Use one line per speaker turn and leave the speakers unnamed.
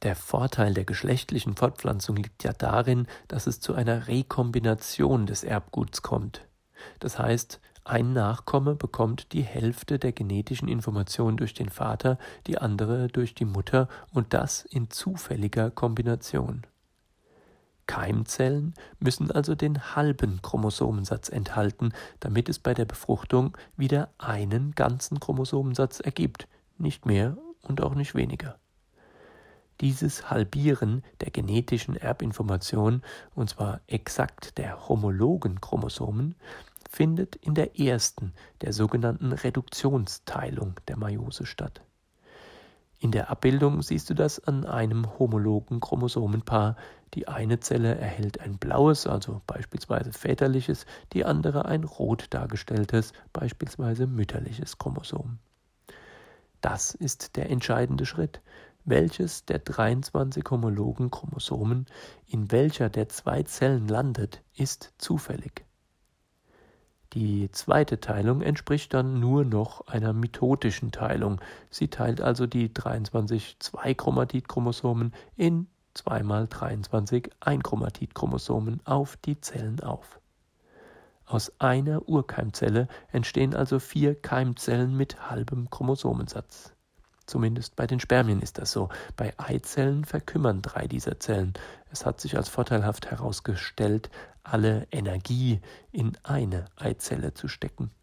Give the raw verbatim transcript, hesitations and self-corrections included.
Der Vorteil der geschlechtlichen Fortpflanzung liegt ja darin, dass es zu einer Rekombination des Erbguts kommt. Das heißt, ein Nachkomme bekommt die Hälfte der genetischen Information durch den Vater, die andere durch die Mutter und das in zufälliger Kombination. Keimzellen müssen also den halben Chromosomensatz enthalten, damit es bei der Befruchtung wieder einen ganzen Chromosomensatz ergibt, nicht mehr und auch nicht weniger. Dieses Halbieren der genetischen Erbinformation, und zwar exakt der homologen Chromosomen, findet in der ersten, der sogenannten Reduktionsteilung der Meiose statt. In der Abbildung siehst du das an einem homologen Chromosomenpaar. Die eine Zelle erhält ein blaues, also beispielsweise väterliches, die andere ein rot dargestelltes, beispielsweise mütterliches Chromosom. Das ist der entscheidende Schritt. Welches der dreiundzwanzig homologen Chromosomen in welcher der zwei Zellen landet, ist zufällig. Die zweite Teilung entspricht dann nur noch einer mitotischen Teilung. Sie teilt also die dreiundzwanzig Zwei-Chromatid-Chromosomen in zwei mal dreiundzwanzig Ein-Chromatid-Chromosomen auf die Zellen auf. Aus einer Urkeimzelle entstehen also vier Keimzellen mit halbem Chromosomensatz. Zumindest bei den Spermien ist das so. Bei Eizellen verkümmern drei dieser Zellen. Es hat sich als vorteilhaft herausgestellt, alle Energie in eine Eizelle zu stecken.